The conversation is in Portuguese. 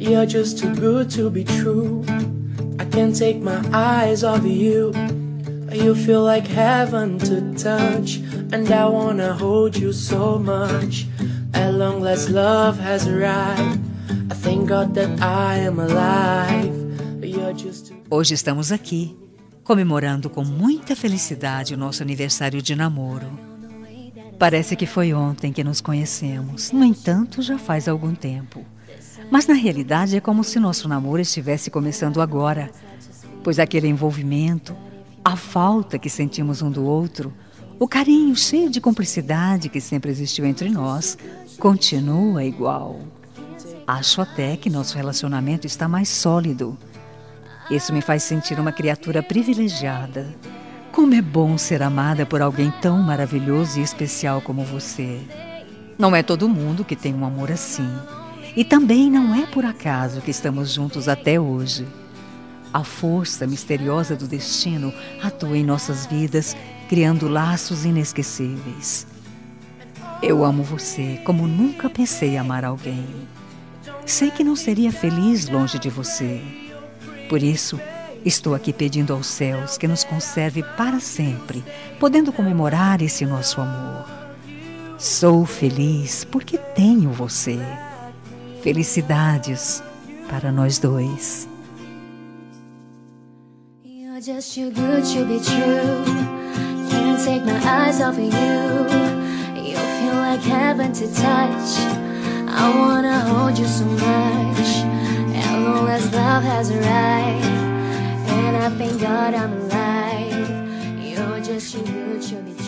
You're just too good to be true. I can't take my eyes off you. You feel like heaven to touch, and I wanna hold you so much. At long last love has arrived. I thank God that I am alive. You're just too... Hoje estamos aqui, comemorando com muita felicidade o nosso aniversário de namoro. Parece que foi ontem que nos conhecemos, no entanto já faz algum tempo. Mas na realidade é como se nosso namoro estivesse começando agora, pois aquele envolvimento, a falta que sentimos um do outro, o carinho cheio de cumplicidade que sempre existiu entre nós, continua igual. Acho até que nosso relacionamento está mais sólido. Isso me faz sentir uma criatura privilegiada. Como é bom ser amada por alguém tão maravilhoso e especial como você. Não é todo mundo que tem um amor assim. E também não é por acaso que estamos juntos até hoje. A força misteriosa do destino atua em nossas vidas, criando laços inesquecíveis. Eu amo você como nunca pensei amar alguém. Sei que não seria feliz longe de você. Por isso, estou aqui pedindo aos céus que nos conserve para sempre, podendo comemorar esse nosso amor. Sou feliz porque tenho você. Felicidades para nós dois. You're just too good to be true. Can't take my eyes off of you. You feel like heaven to touch. I wanna hold you so much. As long as love has arrived, and I thank God I'm alive. You're just too good to be true.